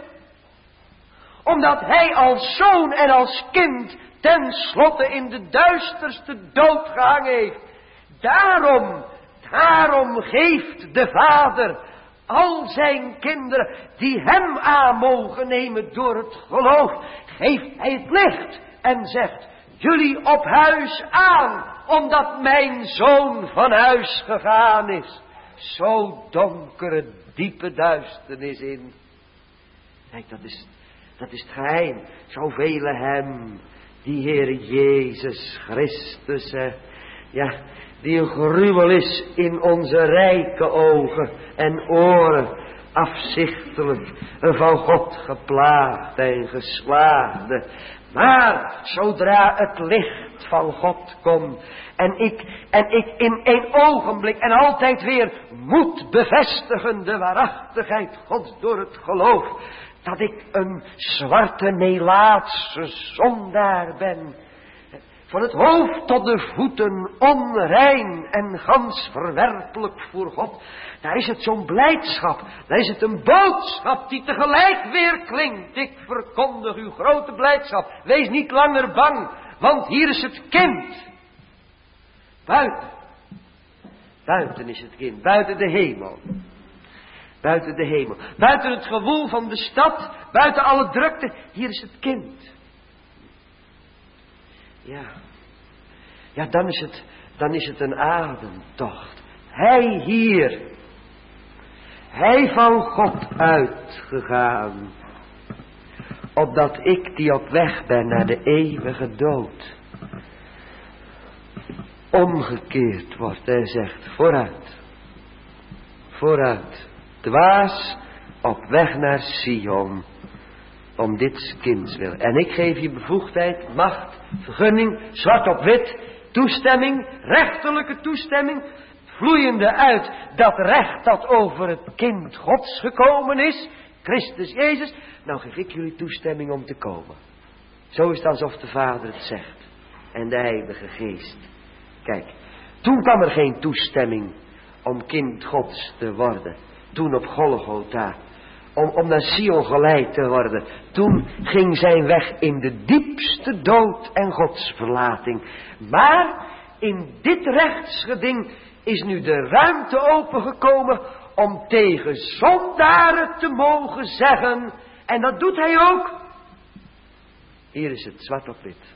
Omdat hij als zoon en als kind ten slotte in de duisterste dood gehangen heeft. Daarom, daarom geeft de Vader al zijn kinderen die hem aan mogen nemen door het geloof, geeft hij het licht en zegt: jullie op huis aan, omdat mijn zoon van huis gegaan is. Zo donkere, diepe duisternis in. Kijk, dat is, dat is het geheim. Zoveel hem, die Heer Jezus Christus, hè, ja, die een gruwel is in onze rijke ogen en oren, afzichtelijk, een van God geplaagd en geslaagde. Maar zodra het licht van God komt en ik, en ik in één ogenblik en altijd weer moet bevestigen de waarachtigheid Gods door het geloof, dat ik een zwarte Melaatse zondaar ben, van het hoofd tot de voeten onrein en gans verwerpelijk voor God. Daar is het zo'n blijdschap. Daar is het een boodschap die tegelijk weer klinkt. Ik verkondig uw grote blijdschap. Wees niet langer bang, want hier is het kind. Buiten. Buiten is het kind. Buiten de hemel. Buiten de hemel. Buiten het gewoel van de stad. Buiten alle drukte. Hier is het kind. Ja. Ja, dan is het, dan is het een ademtocht. Hij hier. Hij van God uitgegaan. Opdat ik die op weg ben naar de eeuwige dood. Omgekeerd wordt en zegt: vooruit. Vooruit. Dwaas op weg naar Sion. Om dit kinds wil. En ik geef je bevoegdheid, macht, vergunning, zwart op wit, toestemming, rechterlijke toestemming, vloeiende uit dat recht dat over het kind Gods gekomen is, Christus Jezus. Nou geef ik jullie toestemming om te komen. Zo is het alsof de Vader het zegt. En de Heilige Geest. Kijk, toen kwam er geen toestemming om kind Gods te worden. Toen op Golgotha. Om, om naar Sion geleid te worden. Toen ging zijn weg in de diepste dood en godsverlating. Maar in dit rechtsgeding is nu de ruimte opengekomen om tegen zondaren te mogen zeggen. En dat doet hij ook. Hier is het, zwart op wit.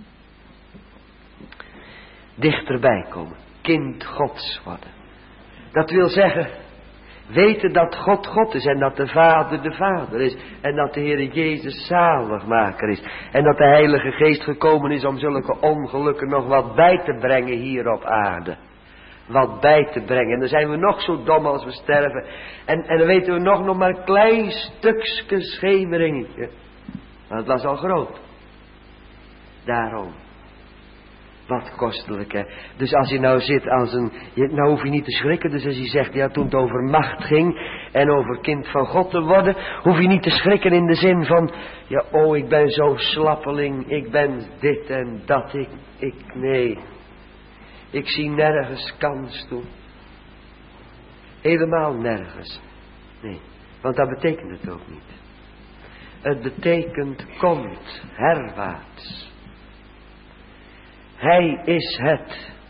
Dichterbij komen. Kind Gods worden. Dat wil zeggen, weten dat God God is en dat de Vader de Vader is. En dat de Heer Jezus zaligmaker is. En dat de Heilige Geest gekomen is om zulke ongelukken nog wat bij te brengen hier op aarde. Wat bij te brengen. En dan zijn we nog zo dom als we sterven. En, en dan weten we nog, nog maar een klein stukje schemeringetje. Maar het was al groot. Daarom. Wat kostelijk, hè. Dus als je nou zit als een... Nou hoef je niet te schrikken. Dus als je zegt, ja, toen het over macht ging en over kind van God te worden, hoef je niet te schrikken in de zin van, ja, oh, ik ben zo slappeling, ik ben dit en dat, ik, ik, nee. Ik zie nergens kans toe. Helemaal nergens. Nee, want dat betekent het ook niet. Het betekent komt herwaarts. Hij is het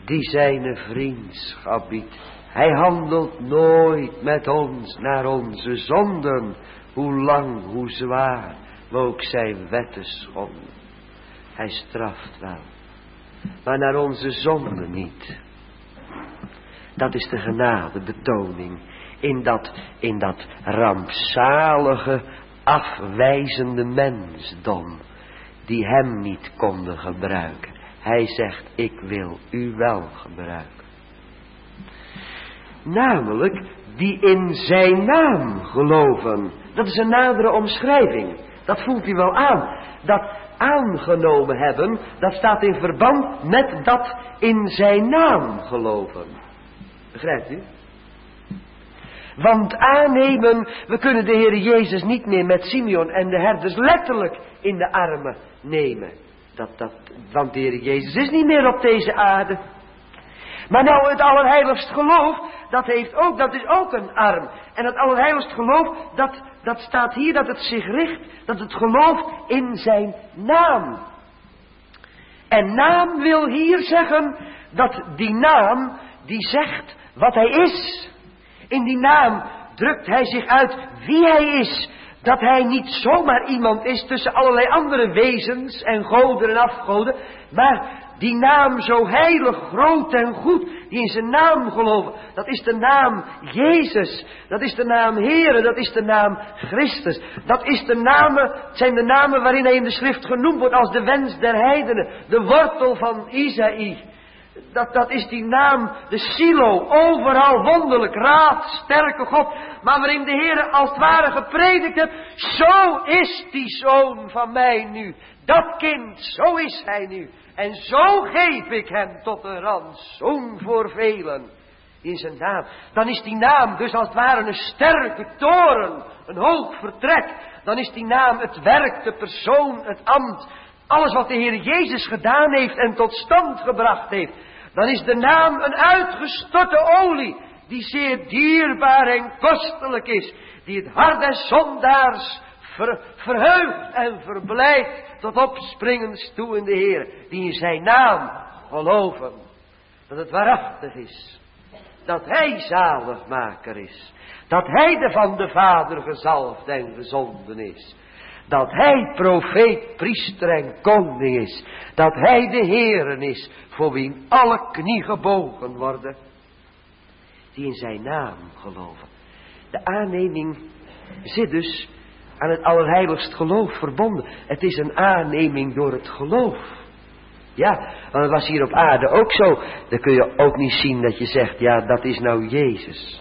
die zijn vriendschap biedt. Hij handelt nooit met ons naar onze zonden, hoe lang, hoe zwaar we ook zijn wetten schonden. Hij straft wel, maar naar onze zonden niet. Dat is de genadebetoning in dat, in dat rampzalige, afwijzende mensdom, die hem niet konden gebruiken. Hij zegt, ik wil u wel gebruiken. Namelijk, die in zijn naam geloven. Dat is een nadere omschrijving. Dat voelt u wel aan. Dat aangenomen hebben, dat staat in verband met dat in zijn naam geloven. Begrijpt u? Want aannemen, we kunnen de Heer Jezus niet meer met Simeon en de herders letterlijk in de armen nemen. Dat, dat, want de Heer Jezus is niet meer op deze aarde. Maar nou het allerheiligst geloof, dat heeft ook, dat is ook een arm. En het allerheiligst geloof, dat, dat staat hier dat het zich richt, dat het gelooft in zijn naam. En naam wil hier zeggen dat die naam, die zegt wat hij is. In die naam drukt hij zich uit wie hij is. Dat hij niet zomaar iemand is tussen allerlei andere wezens en goden en afgoden. Maar die naam zo heilig, groot en goed, die in zijn naam geloven. Dat is de naam Jezus. Dat is de naam Heere. Dat is de naam Christus. Dat is de namen, het zijn de namen waarin hij in de schrift genoemd wordt als de wens der heidenen. De wortel van Isaïe. Dat, dat is die naam, de Silo, overal wonderlijk, raad, sterke God. Maar waarin de Heer als het ware gepredikt heeft, zo is die zoon van mij nu. Dat kind, zo is hij nu. En zo geef ik hem tot een rantsoen voor velen. In zijn naam. Dan is die naam dus als het ware een sterke toren, een hoog vertrek. Dan is die naam het werk, de persoon, het ambt. Alles wat de Heer Jezus gedaan heeft en tot stand gebracht heeft. Dan is de naam een uitgestorte olie. Die zeer dierbaar en kostelijk is. Die het hart des zondaars ver, verheugt en verblijdt. Tot opspringens toe in de Heer. Die in zijn naam geloven. Dat het waarachtig is. Dat hij zaligmaker is. Dat hij de van de Vader gezalfd en gezonden is. Dat hij profeet, priester en koning is. Dat hij de Heeren is, voor wie alle knie gebogen worden. Die in zijn naam geloven. De aanneming zit dus aan het allerheiligst geloof verbonden. Het is een aanneming door het geloof. Ja, want het was hier op aarde ook zo. Dan kun je ook niet zien dat je zegt, ja, dat is nou Jezus.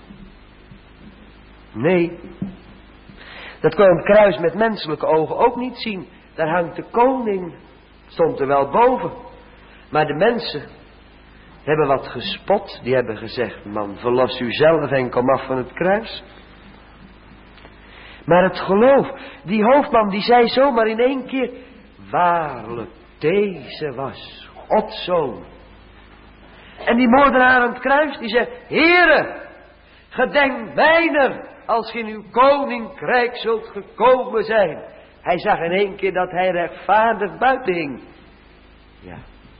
Nee. Dat kon je op het kruis met menselijke ogen ook niet zien. Daar hangt de koning, stond er wel boven. Maar de mensen hebben wat gespot. Die hebben gezegd, man, verlos u zelf en kom af van het kruis. Maar het geloof, die hoofdman die zei zomaar in één keer, waarlijk, deze was Gods zoon. En die moordenaar aan het kruis, die zei, Heere, gedenk mijner, als ge in uw koninkrijk zult gekomen zijn. Hij zag in één keer dat hij rechtvaardig buiten hing. Ja.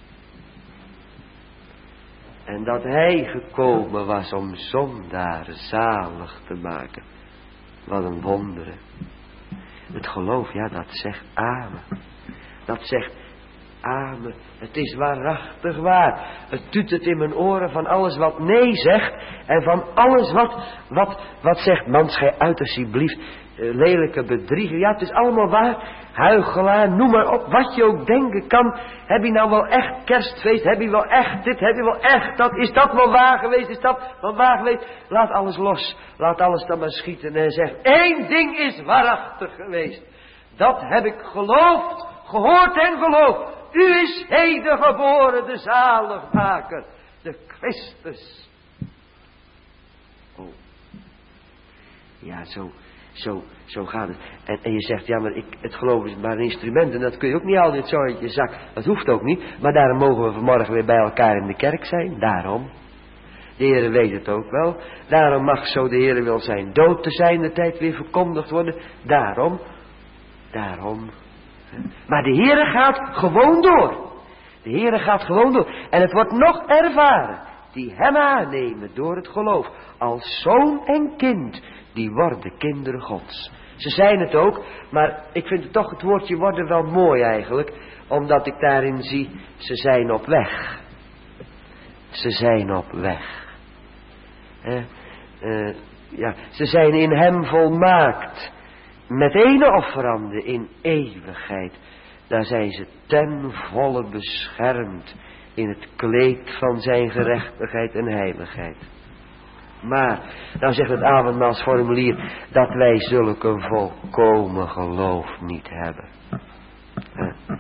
En dat hij gekomen was om zondaren zalig te maken. Wat een wonder. Het geloof, ja, dat zegt amen. Dat zegt amen. Het is waarachtig waar. Het doet het in mijn oren van alles wat nee zegt. En van alles wat, wat, wat zegt, man, schij uit alsjeblieft. Uh, lelijke bedrieger. Ja, het is allemaal waar. Huichelaar, noem maar op. Wat je ook denken kan. Heb je nou wel echt kerstfeest? Heb je wel echt dit? Heb je wel echt dat? Is dat wel waar geweest? Is dat wel waar geweest? Laat alles los. Laat alles dan maar schieten. En zeg, één ding is waarachtig geweest. Dat heb ik geloofd, gehoord en geloofd. U is heden geboren, de zaligmaker, de Christus. Oh. Ja, zo, zo, zo gaat het. En, en je zegt, ja, maar ik, het geloof is maar een instrument. En dat kun je ook niet altijd zo uit je zak. Dat hoeft ook niet. Maar daarom mogen we vanmorgen weer bij elkaar in de kerk zijn. Daarom. De Heere weet het ook wel. Daarom mag, zo de Heere wil zijn, dood te zijn, de tijd weer verkondigd worden. Daarom. Daarom. Maar de Heere gaat gewoon door. De Heere gaat gewoon door. En het wordt nog ervaren. Die hem aannemen door het geloof. Als zoon en kind. Die worden kinderen Gods. Ze zijn het ook. Maar ik vind het toch het woordje worden wel mooi eigenlijk. Omdat ik daarin zie. Ze zijn op weg. Ze zijn op weg. Eh, uh, ja, ze zijn in hem volmaakt. Met ene offerande in eeuwigheid. Daar zijn ze ten volle beschermd. In het kleed van zijn gerechtigheid en heiligheid. Maar, nou zegt het avondmaalsformulier. Dat wij zulk een volkomen geloof niet hebben. He.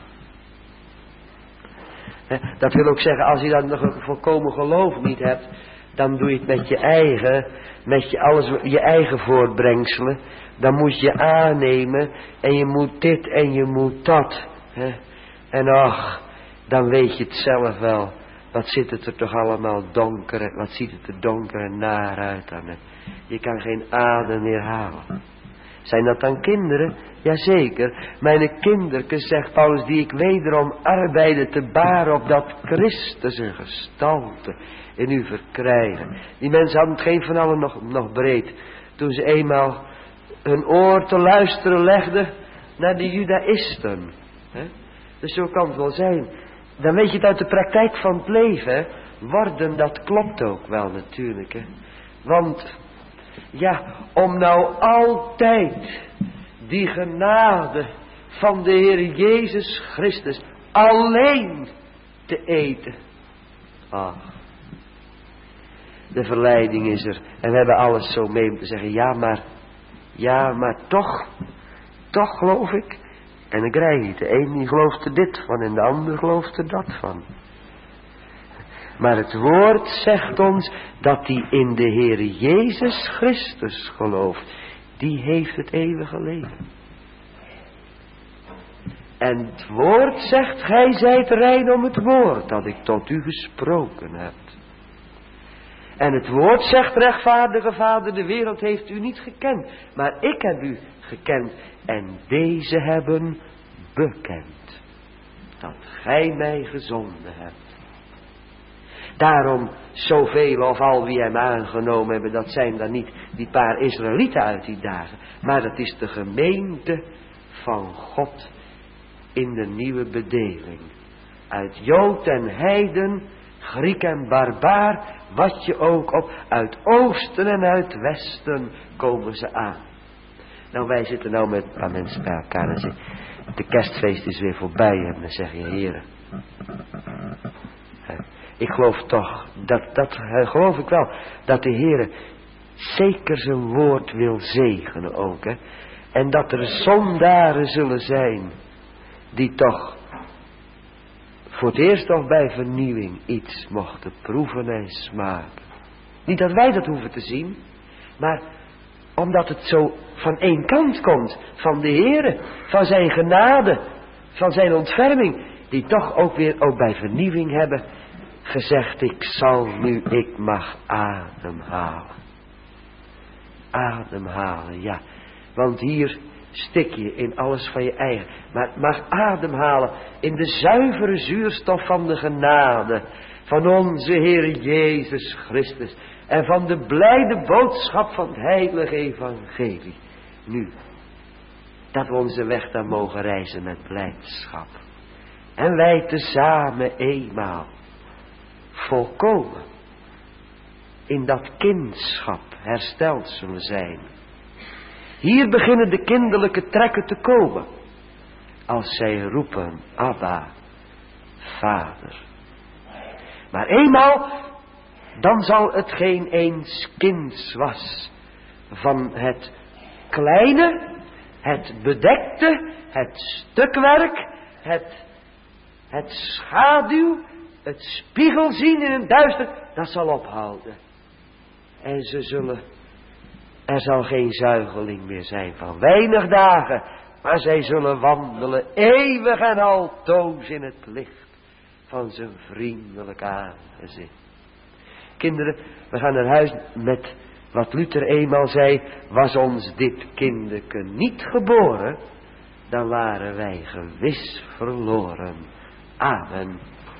He, dat wil ook zeggen. Als je dan nog een volkomen geloof niet hebt. Dan doe je het met je eigen. Met je, alles, je eigen voortbrengselen. Dan moet je aannemen. En je moet dit en je moet dat. He. En ach. Dan weet je het zelf wel. Wat zit het er toch allemaal donker. Wat ziet het er donker en naar uit dan. Je kan geen adem meer halen. Zijn dat dan kinderen? Jazeker. Mijn kinderke, zegt Paulus, die ik wederom arbeide te baren op dat Christus een gestalte in u verkrijgen. Die mensen hadden het geen van allen nog, nog breed. Toen ze eenmaal hun oor te luisteren legden naar de judaïsten. He? Dus zo kan het wel zijn. Dan weet je het uit de praktijk van het leven. Hè? Worden, dat klopt ook wel natuurlijk. Hè? Want, ja, om nou altijd die genade van de Heer Jezus Christus alleen te eten. Ach, de verleiding is er. En we hebben alles zo mee om te zeggen, ja maar, ja maar toch, toch geloof ik. En dan krijg je het. De een die gelooft er dit van en de ander gelooft er dat van. Maar het woord zegt ons dat die in de Heer Jezus Christus gelooft. Die heeft het eeuwige leven. En het woord zegt, gij zijt rein om het woord dat ik tot u gesproken heb. En het woord zegt, rechtvaardige Vader, de wereld heeft u niet gekend. Maar ik heb u gekend. En deze hebben bekend. Dat gij mij gezonden hebt. Daarom zoveel of al wie hem aangenomen hebben. Dat zijn dan niet die paar Israëlieten uit die dagen. Maar dat is de gemeente van God in de nieuwe bedeling. Uit Jood en Heiden, Griek en barbaar. Wat je ook op. Uit oosten en uit westen komen ze aan. Nou, wij zitten nou met een paar mensen bij elkaar en zeggen, de kerstfeest is weer voorbij. En dan zeg je, heren, ik geloof toch, dat, dat geloof ik wel, dat de Heere zeker zijn woord wil zegenen ook. Hè? En dat er zondaren zullen zijn, die toch voor het eerst toch bij vernieuwing iets mochten proeven en smaken. Niet dat wij dat hoeven te zien, maar omdat het zo van één kant komt, van de Heere, van zijn genade, van zijn ontferming, die toch ook weer ook bij vernieuwing hebben gezegd, ik zal nu, ik mag ademhalen. Ademhalen, ja. Want hier stik je in alles van je eigen. Maar het mag ademhalen in de zuivere zuurstof van de genade van onze Heer Jezus Christus. En van de blijde boodschap van het heilige evangelie. Nu, dat we onze weg daar mogen reizen met blijdschap. En wij tezamen eenmaal volkomen in dat kindschap hersteld zullen zijn. Hier beginnen de kinderlijke trekken te komen. Als zij roepen, Abba, Vader. Maar eenmaal, dan zal hetgeen eens kinds was. Van het kleine, het bedekte, het stukwerk, het, het schaduw, het spiegel zien in het duister, dat zal ophouden. En ze zullen, er zal geen zuigeling meer zijn van weinig dagen, maar zij zullen wandelen eeuwig en altoos in het licht van zijn vriendelijk aangezicht. Kinderen, we gaan naar huis met wat Luther eenmaal zei, was ons dit kinderke niet geboren, dan waren wij gewis verloren. Amen.